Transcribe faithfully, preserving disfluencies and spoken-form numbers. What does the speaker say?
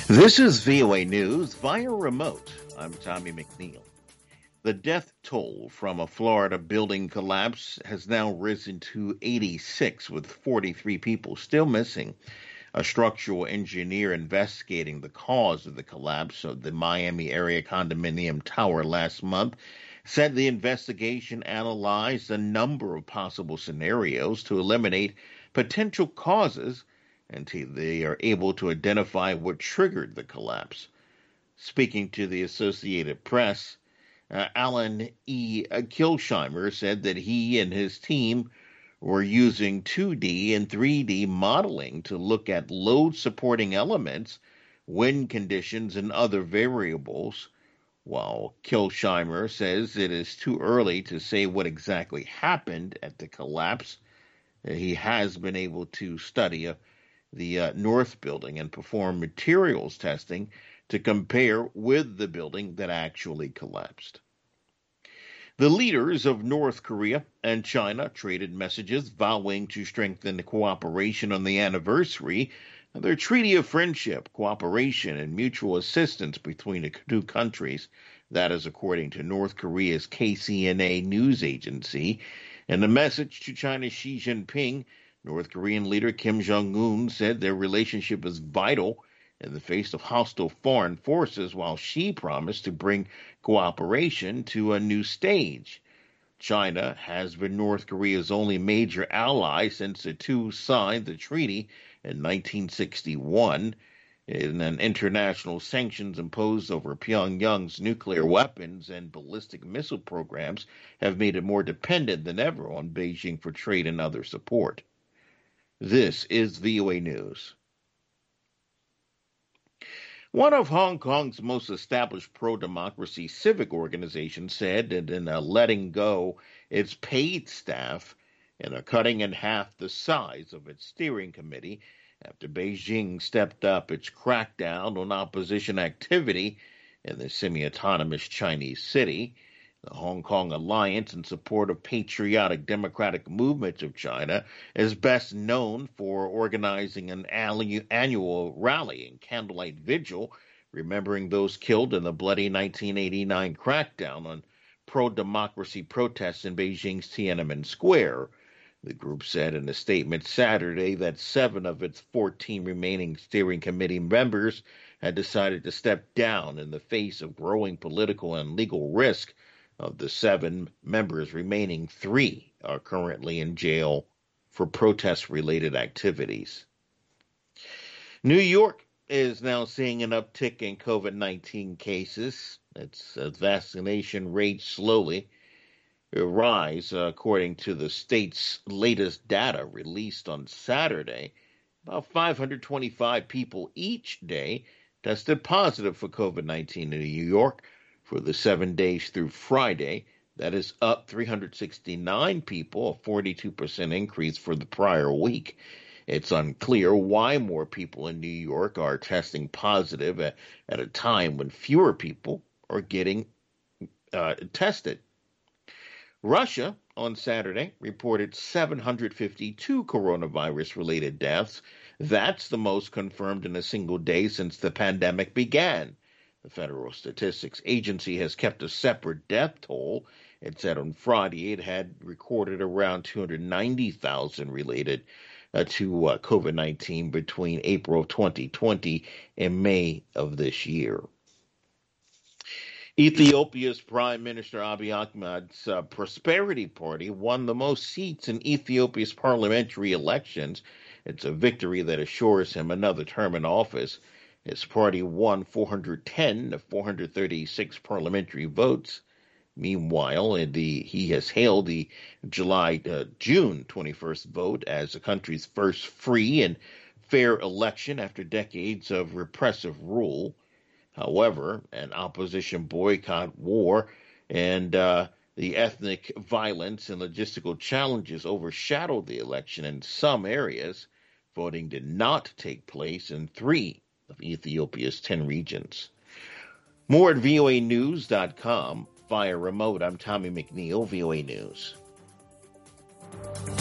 This is V O A News via remote. I'm Tommy McNeil. The death toll from a Florida building collapse has now risen to eighty-six, with forty-three people still missing. A structural engineer investigating the cause of the collapse of the Miami area condominium tower last month said the investigation analyzed a number of possible scenarios to eliminate potential causes until they are able to identify what triggered the collapse. Speaking to the Associated Press, uh, Alan E. Kilsheimer said that he and his team were using two D and three D modeling to look at load-supporting elements, wind conditions, and other variables, while Kilsheimer says it is too early to say what exactly happened at the collapse. He has been able to study a the uh, North building and perform materials testing to compare with the building that actually collapsed. The leaders of North Korea and China traded messages vowing to strengthen cooperation on the anniversary of their Treaty of Friendship, Cooperation, and Mutual Assistance between the two countries. That is according to North Korea's K C N A news agency. In a message to China's Xi Jinping, North Korean leader Kim Jong-un said their relationship is vital in the face of hostile foreign forces, while Xi promised to bring cooperation to a new stage. China has been North Korea's only major ally since the two signed the treaty in nineteen sixty-one, and an international sanctions imposed over Pyongyang's nuclear weapons and ballistic missile programs have made it more dependent than ever on Beijing for trade and other support. This is V O A News. One of Hong Kong's most established pro-democracy civic organizations said that in uh, letting go its paid staff and are cutting in half the size of its steering committee after Beijing stepped up its crackdown on opposition activity in the semi-autonomous Chinese city. The Hong Kong Alliance in support of patriotic democratic movements of China is best known for organizing an annual rally and candlelight vigil, remembering those killed in the bloody nineteen eighty-nine crackdown on pro-democracy protests in Beijing's Tiananmen Square. The group said in a statement Saturday that seven of its fourteen remaining steering committee members had decided to step down in the face of growing political and legal risk. Of the seven members remaining, three are currently in jail for protest-related activities. New York is now seeing an uptick in COVID nineteen cases. Its uh, vaccination rate slowly rise, uh, according to the state's latest data released on Saturday. About five hundred twenty-five people each day tested positive for COVID nineteen in New York for the seven days through Friday. That is up three hundred sixty-nine people, a forty-two percent increase for the prior week. It's unclear why more people in New York are testing positive at, at a time when fewer people are getting uh, tested. Russia on Saturday reported seven hundred fifty-two coronavirus-related deaths. That's the most confirmed in a single day since the pandemic began. The Federal Statistics Agency has kept a separate death toll. It said on Friday it had recorded around two hundred ninety thousand related uh, to uh, COVID nineteen between April of twenty twenty and May of this year. Ethiopia's Prime Minister Abiy Ahmed's uh, Prosperity Party won the most seats in Ethiopia's parliamentary elections. It's a victory that assures him another term in office. His party won four hundred ten of four hundred thirty-six parliamentary votes. Meanwhile, in the, he has hailed the July, uh, June twenty-first vote as the country's first free and fair election after decades of repressive rule. However, an opposition boycott, war, and uh, the ethnic violence and logistical challenges overshadowed the election in some areas. Voting did not take place in three of Ethiopia's ten regions. More at V O A news dot com. Via remote, I'm Tommy McNeil, V O A News.